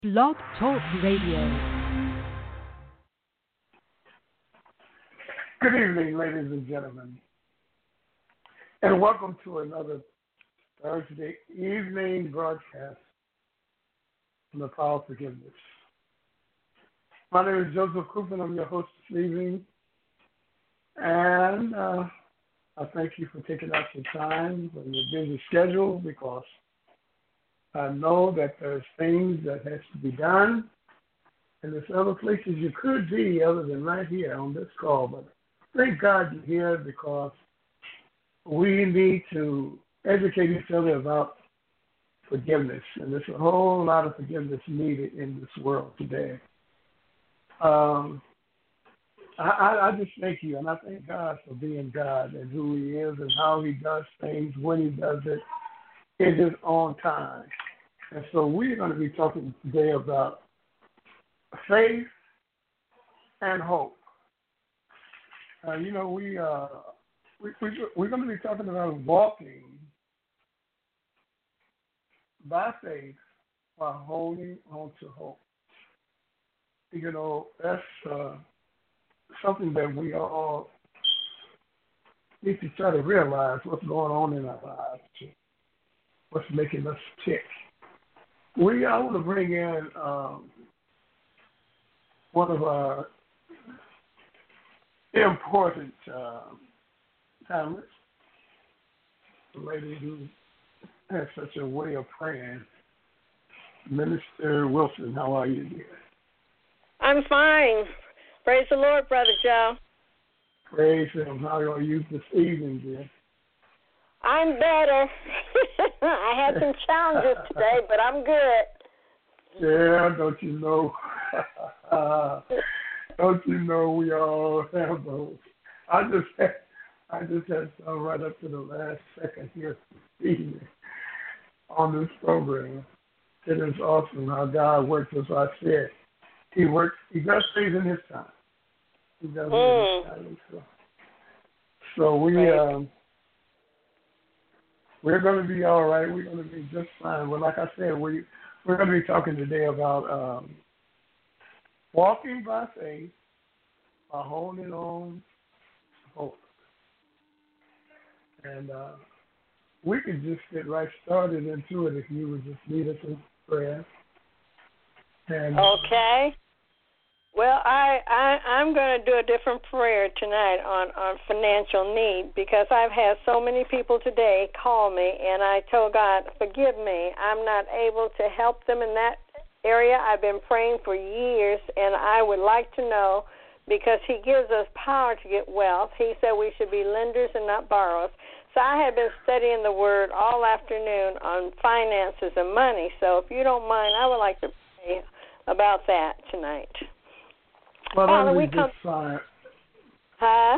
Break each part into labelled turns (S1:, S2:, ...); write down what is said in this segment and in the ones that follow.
S1: Blog Talk Radio.
S2: Good evening, ladies and gentlemen, and welcome to another Thursday evening broadcast from the Power of Forgiveness. My name is Joseph Cooper. I'm your host this evening, and I thank you for taking out your time from your busy schedule, because I know that there's things that has to be done, and there's other places you could be other than right here on this call. But thank God you're here, because we need to educate each other about forgiveness, and there's a whole lot of forgiveness needed in this world today. I just thank you, and I thank God for being God and who He is and how He does things when He does it in His own time. And so we're going to be talking today about faith and hope. We're going to be talking about walking by faith while holding on to hope. You know, that's something that we all need to try to realize what's going on in our lives, what's making us tick. I want to bring in one of our important talents, a lady who has such a way of praying. Minister Wilson, how are you, dear?
S3: I'm fine. Praise the Lord, Brother Joe.
S2: Praise Him. How are you this evening, dear?
S3: I'm better. I had some challenges today, but I'm good.
S2: Yeah, don't you know? Don't you know we all have those? I just had some right up to the last second here this evening on this program. It is awesome how God works, as I said. He does things in His time. He does it in His time. So we're going to be all right. We're going to be just fine. Well, like I said, we're going to be talking today about walking by faith by holding on to hope. And we could just get right started into it if you would just lead us in prayer. And,
S3: okay. Well, I'm going to do a different prayer tonight on financial need, because I've had so many people today call me, and I told God, forgive me. I'm not able to help them in that area. I've been praying for years, and I would like to know, because He gives us power to get wealth. He said we should be lenders and not borrowers. So I had been studying the Word all afternoon on finances and money. So if you don't mind, I would like to pray about that tonight.
S2: Well,
S3: Father,
S2: that'd be just fine.
S3: Huh?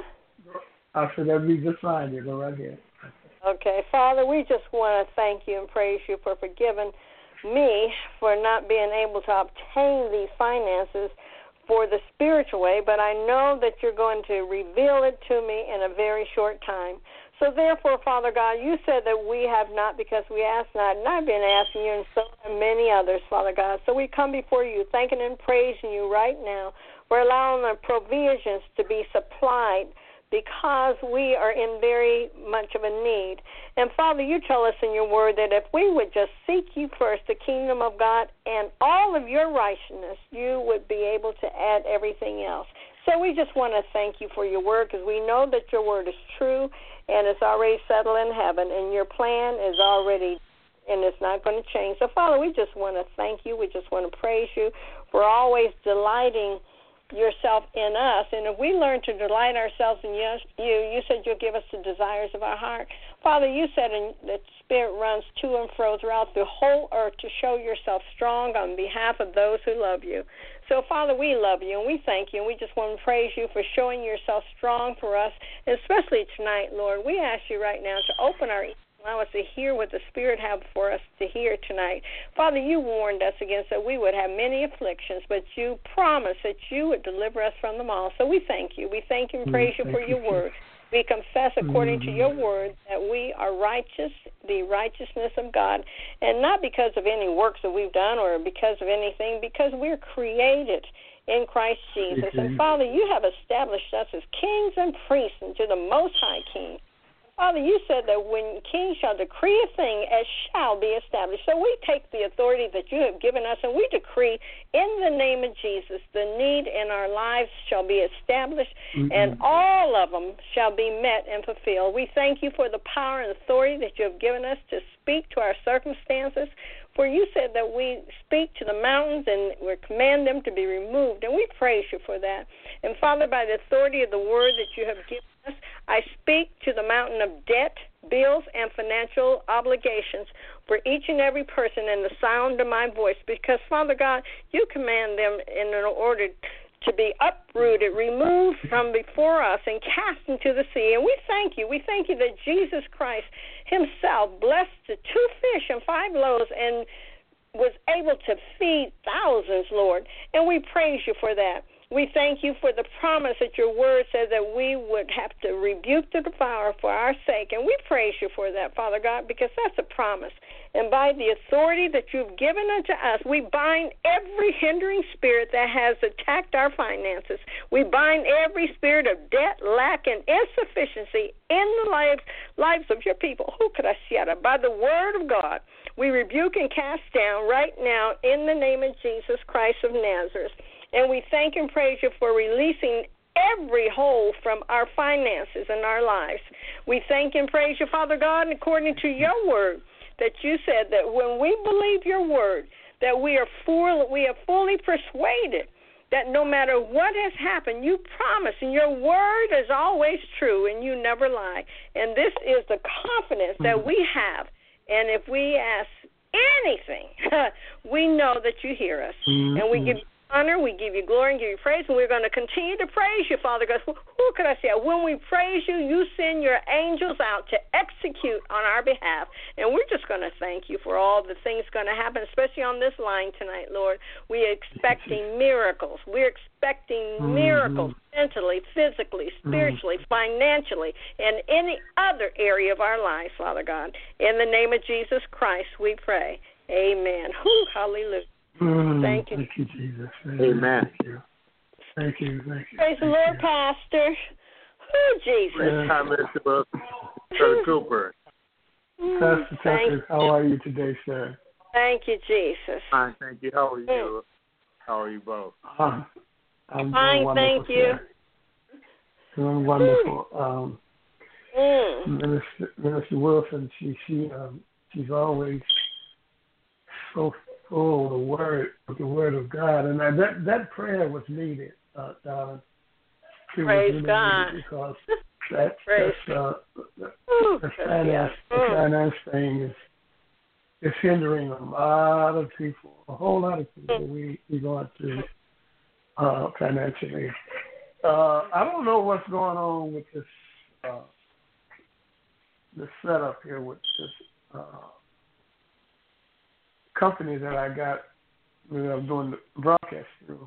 S2: I said that'd be just fine. You go right ahead.
S3: Okay. Father, we just want to thank you and praise you for forgiving me for not being able to obtain these finances for the spiritual way, but I know that you're going to reveal it to me in a very short time. So therefore, Father God, you said that we have not because we ask not, and I've been asking you, and so have many others, Father God. So we come before you thanking and praising you right now for allowing the provisions to be supplied, because we are in very much of a need. And, Father, you tell us in your word that if we would just seek you first, the kingdom of God, and all of your righteousness, you would be able to add everything else. So we just want to thank you for your word, because we know that your word is true, and it's already settled in heaven, and your plan is already, and it's not going to change. So, Father, we just want to thank you. We just want to praise you for always delighting yourself in us. And if we learn to delight ourselves in you said you'll give us the desires of our heart. Father, you said that Spirit runs to and fro throughout the whole earth to show yourself strong on behalf of those who love you. So, Father, we love you, and we thank you, and we just want to praise you for showing yourself strong for us, especially tonight, Lord. We ask you right now to open our ears, allow us to hear what the Spirit has for us to hear tonight. Father, you warned us against that we would have many afflictions, but you promised that you would deliver us from them all. So we thank you. We thank you and praise you for your word. We confess according to your word that we are righteous, the righteousness of God, and not because of any works that we've done or because of anything, because we're created in Christ Jesus. And Father, you have established us as kings and priests unto the Most High King. Father, you said that when kings shall decree a thing, it shall be established. So we take the authority that you have given us, and we decree in the name of Jesus, the need in our lives shall be established, and all of them shall be met and fulfilled. We thank you for the power and authority that you have given us to speak to our circumstances. For you said that we speak to the mountains and we command them to be removed, and we praise you for that. And Father, by the authority of the word that you have given us, I speak to the mountain of debt, bills, and financial obligations for each and every person in the sound of my voice, because, Father God, you command them in order to be uprooted, removed from before us, and cast into the sea. And we thank you. We thank you that Jesus Christ himself blessed the 2 fish and 5 loaves and was able to feed thousands, Lord. And we praise you for that. We thank you for the promise that your word says that we would have to rebuke the devourer for our sake. And we praise you for that, Father God, because that's a promise. And by the authority that you've given unto us, we bind every hindering spirit that has attacked our finances. We bind every spirit of debt, lack, and insufficiency in the lives of your people. Who could I see it? By the word of God, we rebuke and cast down right now in the name of Jesus Christ of Nazareth. And we thank and praise you for releasing every hold from our finances and our lives. We thank and praise you, Father God, according to your word, that you said that when we believe your word, that we are fully persuaded that no matter what has happened, you promise, and your word is always true, and you never lie. And this is the confidence that we have. And if we ask anything, we know that you hear us. And we give you honor, we give you glory, and give you praise, and we're going to continue to praise you, Father God. Who could I say? When we praise you, you send your angels out to execute on our behalf, and we're just going to thank you for all the things going to happen, especially on this line tonight, Lord. We're expecting miracles. We're expecting miracles mentally, physically, spiritually, financially, and any other area of our lives, Father God. In the name of Jesus Christ, we pray. Amen. Hallelujah. Thank you.
S2: Thank you, Jesus.
S4: Amen.
S2: Thank you.
S3: Praise the Lord, Pastor. Oh, Jesus.
S4: Hi, Mr. Brother Cooper.
S2: Pastor Tucker, how are you today, sir?
S3: Thank you, Jesus.
S4: Fine, thank you. How are you? How are you both?
S2: I'm
S3: fine, thank you.
S2: Doing wonderful. Minister Wilson, she's always so full of the word of God, and that prayer was needed, darling.
S3: Praise God.
S2: Because the finance thing is hindering a lot of people, a whole lot of people. We going through financially. I don't know what's going on with this setup here with this company that I got when I was doing the broadcast through.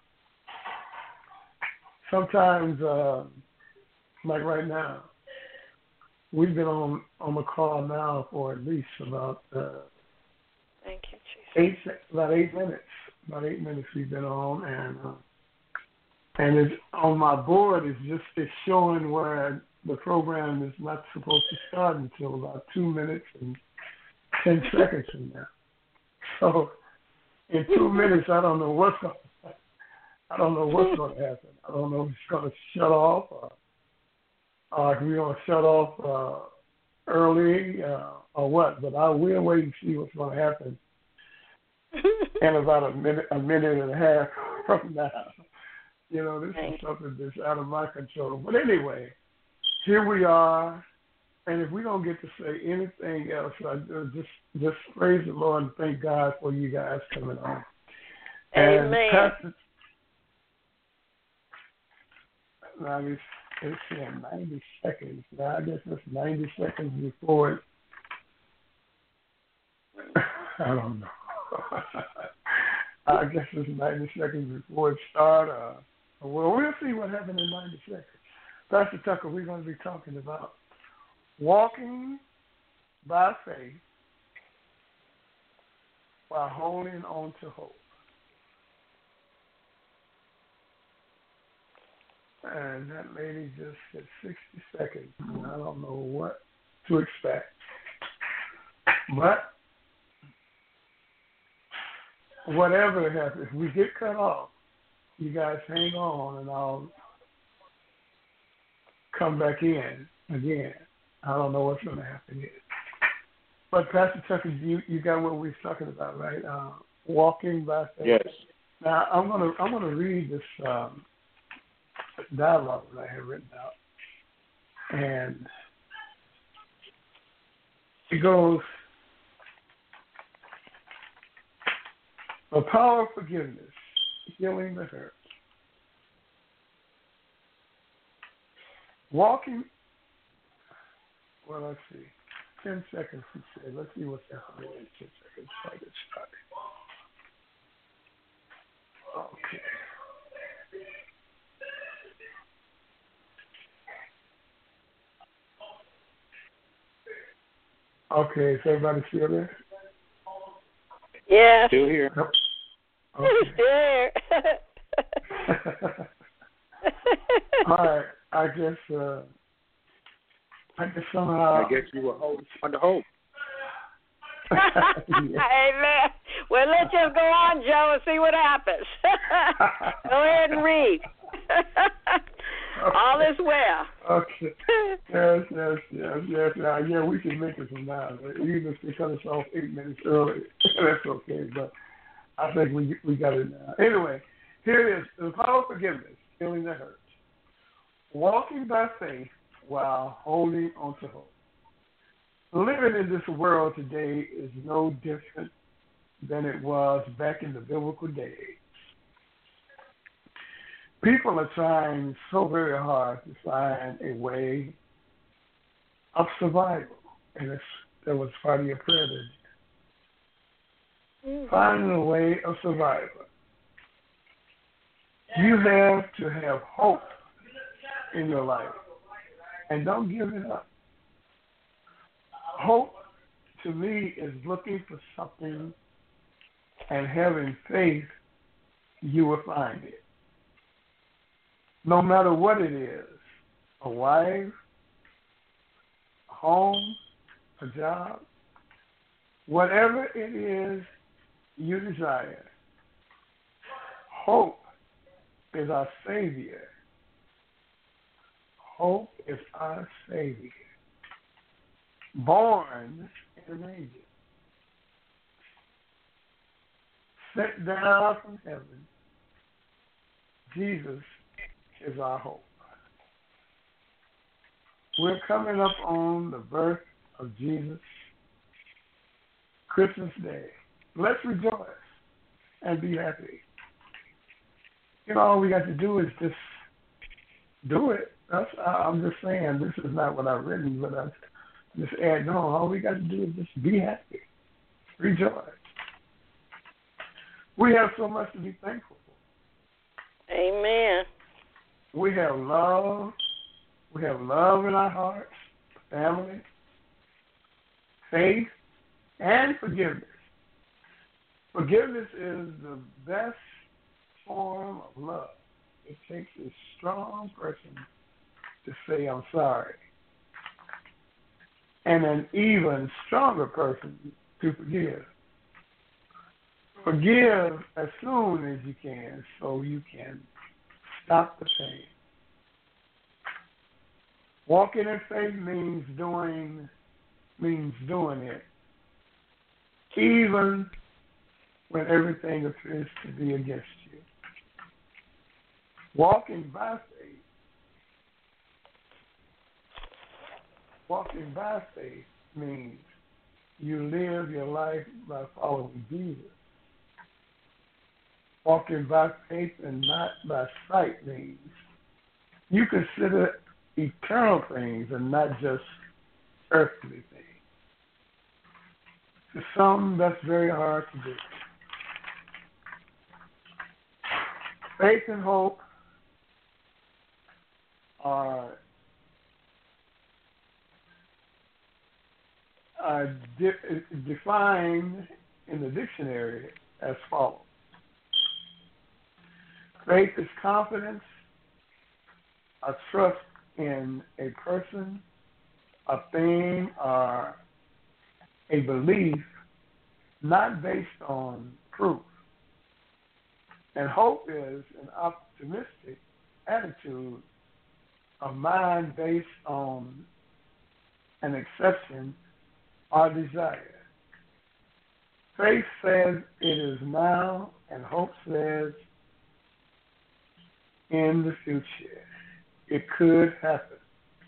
S2: Sometimes, like right now, we've been on the call now for at least about
S3: Thank you, Jesus.
S2: 8 minutes. About 8 minutes we've been on, and it's on my board. It's showing where the program is not supposed to start until about 2 minutes and 10 seconds from now. So in 2 minutes, I don't know what's going to happen. I don't know if it's going to shut off, or if we're going to shut off early, or what. But I will wait and see what's going to happen in about a minute and a half from now. You know, this is something that's out of my control. But anyway, here we are. And if we don't get to say anything else, I just praise the Lord and thank God for you guys coming on.
S3: Amen.
S2: And Pastor, now it's saying 90 seconds. Now I guess it's 90 seconds before it. I don't know. I guess it's 90 seconds before it starts. Well, we'll see what happens in 90 seconds. Pastor Tucker, we're going to be talking about walking by faith while holding on to hope. And that lady just said 60 seconds. And I don't know what to expect. But whatever happens, if we get cut off, you guys hang on and I'll come back in again. I don't know what's going to happen yet. But Pastor Tucker, you got what we were talking about, right? Walking by faith.
S4: Yes.
S2: Now I'm gonna read this dialogue that I have written out, and it goes: the power of forgiveness, healing the hurt. Walking. Well, let's see. 10 seconds, he said. Let's see what's happening in 10 seconds before I get started. Okay, is everybody still there?
S3: Yeah.
S4: Still here.
S2: Yep.
S3: Still here.
S2: All right. I guess somehow.
S4: I guess you were holding on to hope.
S3: Amen. Well, let's just go on, Joe, and see what happens. Go ahead and read. All is well.
S2: Okay. Yes. Yeah, we can make it from now. Even if they cut us off 8 minutes early, that's okay. But I think we got it now. Anyway, here it is. The power of forgiveness, healing the hurt. Walking by faith while holding on to hope. Living in this world today is no different than it was back in the biblical days. People are trying so very hard to find a way of survival, and that was part of your prayer today. Finding a way of survival. You have to have hope in your life, and don't give it up. Hope, to me, is looking for something and having faith you will find it. No matter what it is, a wife, a home, a job, whatever it is you desire, hope is our Savior. Hope is our Savior. Born in a manger. Sent down from heaven. Jesus is our hope. We're coming up on the birth of Jesus, Christmas Day. Let's rejoice and be happy. You know, all we got to do is just do it. I'm just saying, this is not what I've written, but I'm just adding on. All we got to do is just be happy. Rejoice. We have so much to be thankful for.
S3: Amen.
S2: We have love. We have love in our hearts, family, faith, and forgiveness. Forgiveness is the best form of love. It takes a strong person to say, I'm sorry, and an even stronger person to forgive. Forgive as soon as you can so you can stop the pain. Walking in faith means doing it, even when everything appears to be against you. Walking by faith means you live your life by following Jesus. Walking by faith and not by sight means you consider eternal things and not just earthly things. To some, that's very hard to do. Faith and hope are defined in the dictionary as follows. Faith is confidence, a trust in a person, a thing, or a belief not based on proof. And hope is an optimistic attitude of mind based on an exception or desire. Faith says it is now, and hope says in the future it could happen.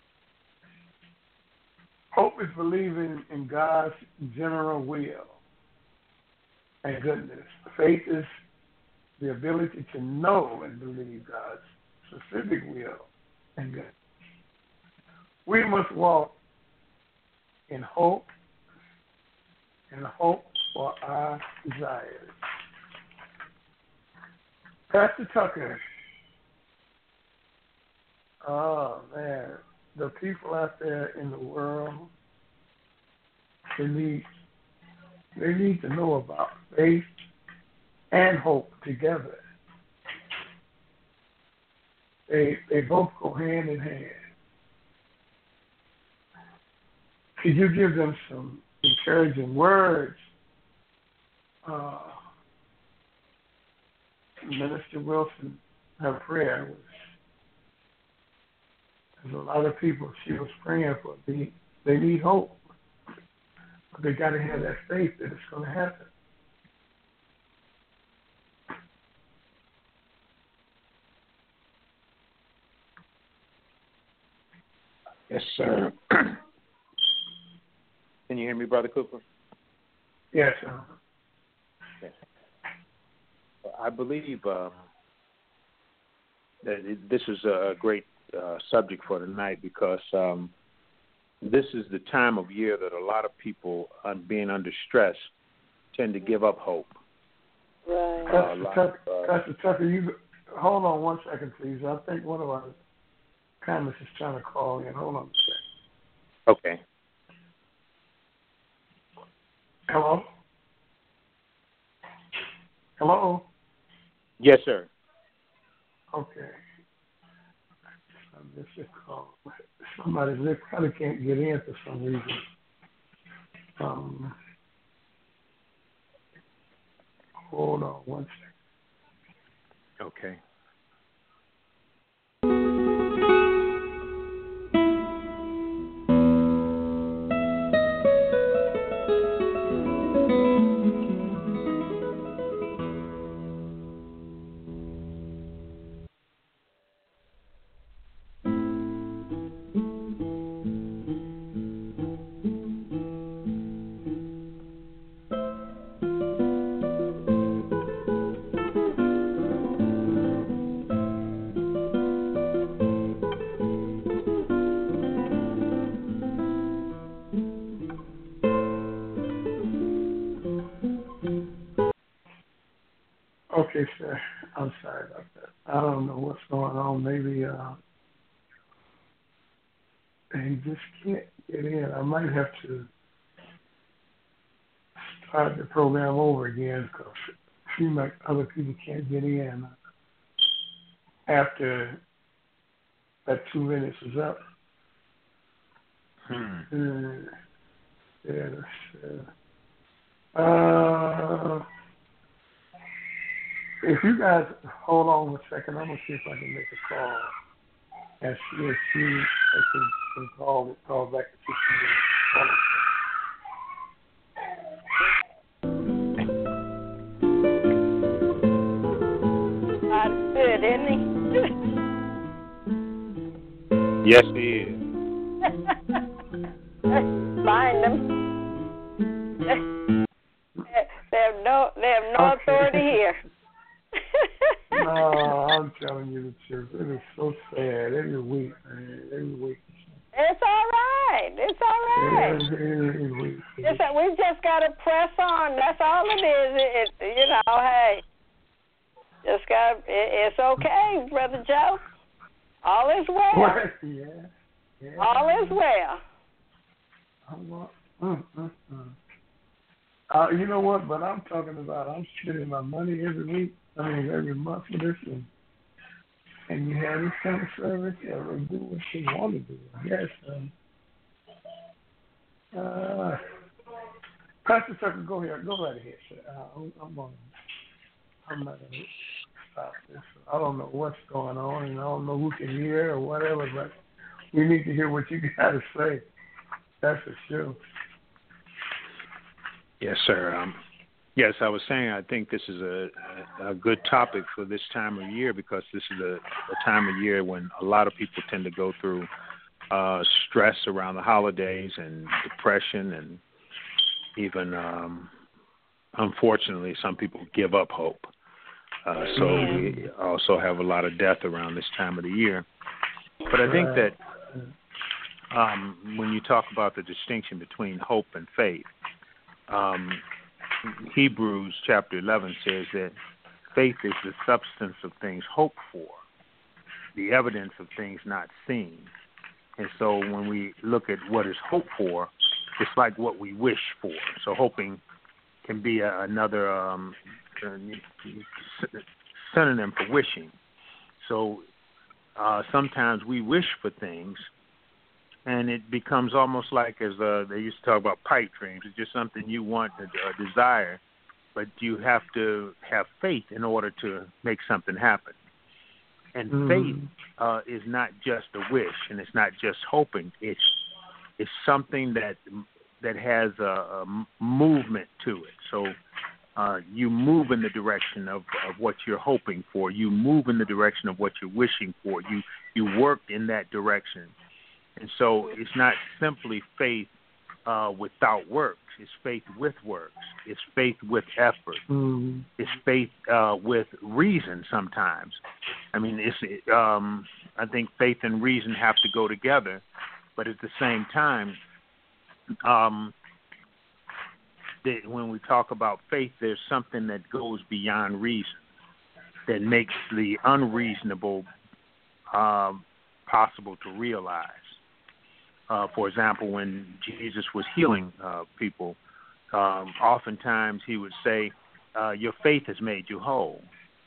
S2: Hope is believing in God's general will and goodness. Faith is the ability to know and believe God's specific will and goodness. We must walk in hope and hope for our desires. Pastor Tucker, oh man, the people out there in the world, they need to know about faith and hope together. They both go hand in hand. Could you give them some encouraging words? Minister Wilson, her prayer was, there's a lot of people she was praying for. They need hope. But they got to have that faith that it's going to happen.
S4: Yes, sir. Can you hear me, Brother Cooper?
S2: Yes, sir.
S4: Yes. I believe that this is a great subject for tonight because this is the time of year that a lot of people, being under stress, tend to give up hope.
S3: Right.
S2: Pastor Tucker, you hold on one second, please. I think one of our comments is trying to call in. Hold on a second.
S4: Okay.
S2: Hello? Hello?
S4: Yes, sir.
S2: Okay. I missed your call. They probably can't get in for some reason. Hold on one second.
S4: Okay.
S2: Okay, sir. I'm sorry about that. I don't know what's going on. Maybe he just can't get in. I might have to start the program over again because it seems like other people can't get in after that 2 minutes is up. Yeah, if you guys hold on a second, I'm going to see if I can make a call and see if she can call back to
S3: 6 minutes. That's good, isn't he?
S4: Yes, he is.
S3: Bind them. They have no authority here.
S2: No, I'm telling you the truth. It is so sad every week, man. Every week.
S3: It's all right. It's all right.
S2: Every week.
S3: We just got to press on. That's all it is. Hey, just got. It's okay, Brother Joe. All is well.
S2: Yeah.
S3: All is well.
S2: You know what? But I'm talking about I'm spending my money every month for this, and you have this kind of service. Yeah, they do what they want to do. Yes. Pastor Tucker, go ahead. Go right ahead, sir. I'm not going to stop this. I don't know what's going on, and I don't know who can hear or whatever, but we need to hear what you got to say. That's for sure.
S4: Yes, sir. Yes, I was saying I think this is a good topic for this time of year because this is a time of year when a lot of people tend to go through stress around the holidays and depression, and even, unfortunately, some people give up hope. So we also have a lot of death around this time of the year. But I think that when you talk about the distinction between hope and faith, Hebrews chapter 11 says that faith is the substance of things hoped for, the evidence of things not seen. And so when we look at what is hoped for, it's like what we wish for. So hoping can be another synonym for wishing. So sometimes we wish for things, and it becomes almost like, as they used to talk about pipe dreams. It's just something you want, a desire, but you have to have faith in order to make something happen. And faith is not just a wish, and it's not just hoping. It's something that has a movement to it. So you move in the direction of what you're hoping for. You move in the direction of what you're wishing for. You work in that direction. And so it's not simply faith without works. It's faith with works. It's faith with effort. It's faith with reason sometimes. I mean, I think faith and reason have to go together, but at the same time, when we talk about faith, there's something that goes beyond reason, that makes the unreasonable possible to realize. For example, when Jesus was healing people, oftentimes he would say, your faith has made you whole.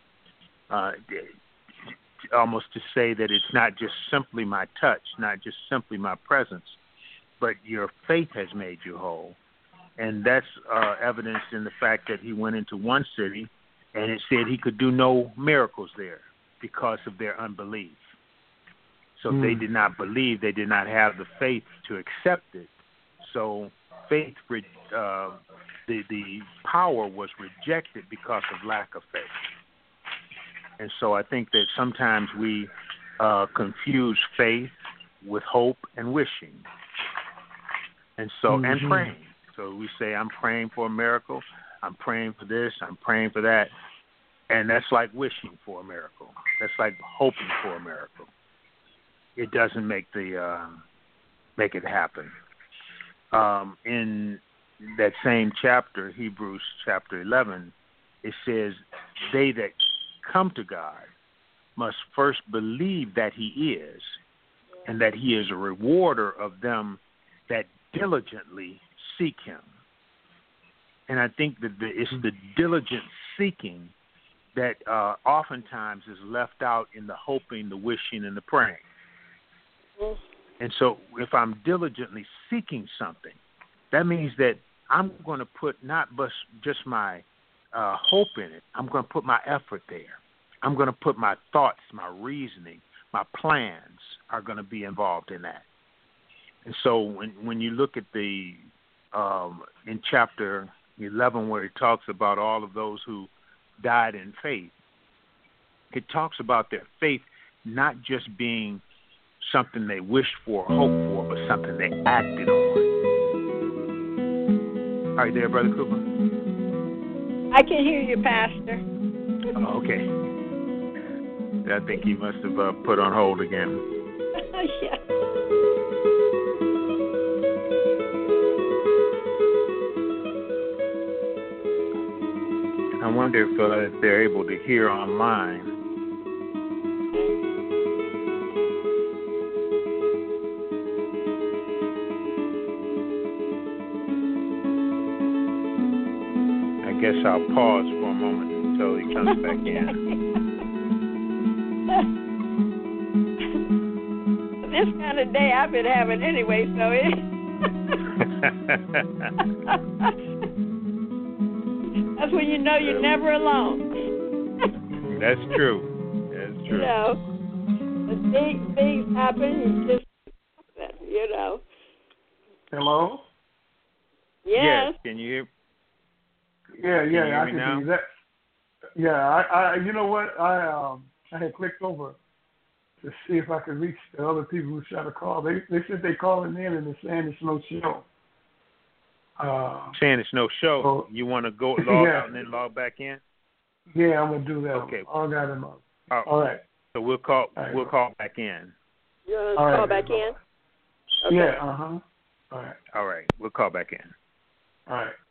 S4: Almost to say that it's not just simply my touch, not just simply my presence, but your faith has made you whole. And that's evidenced in the fact that he went into one city and it said he could do no miracles there because of their unbelief. So they did not believe, they did not have the faith to accept it. So faith, the power was rejected because of lack of faith. And so I think that sometimes we confuse faith with hope and wishing. And so, and praying. So we say, I'm praying for a miracle, I'm praying for this, I'm praying for that. And that's like wishing for a miracle. That's like hoping for a miracle. It doesn't make it happen. In that same chapter, Hebrews chapter 11, it says, they that come to God must first believe that he is, and that he is a rewarder of them that diligently seek him. And I think that it's the diligent seeking that oftentimes is left out in the hoping, the wishing, and the praying. And so if I'm diligently seeking something, that means that I'm going to put not just my hope in it. I'm going to put my effort there. I'm going to put my thoughts, my reasoning, my plans are going to be involved in that. And so when you look at the in chapter 11 where it talks about all of those who died in faith, it talks about their faith not just being something they wished for or hoped for, but something they acted on. Are you there, Brother Cooper?
S3: I can hear you, Pastor.
S4: Oh, okay. I think he must have put on hold again.
S3: Yeah.
S4: I wonder if they're able to hear online. guess I'll pause for a moment until he comes back in.
S3: This kind of day I've been having anyway, so it. That's when you know you're never alone.
S4: That's true. That's true.
S3: You know, when things happen, you know.
S2: Hello?
S3: Yes.
S4: Can you hear?
S2: Yeah,
S4: Can you hear
S2: I
S4: me
S2: can
S4: now?
S2: do that. Yeah, I you know what? I had clicked over to see if I could reach the other people who tried to call. They said they calling in and they're saying it's no show.
S4: Saying it's no show.
S2: So,
S4: you want to go log
S2: yeah.
S4: out and then log back in?
S2: Yeah, I'm gonna do that.
S4: Okay.
S2: I got them up.
S4: Oh,
S2: All right.
S4: So we'll call.
S2: Right.
S4: We'll call back in.
S3: You want to
S2: All
S3: call
S2: right,
S3: back in? Okay.
S2: Yeah. All right.
S4: All right. We'll call back in.
S2: All right.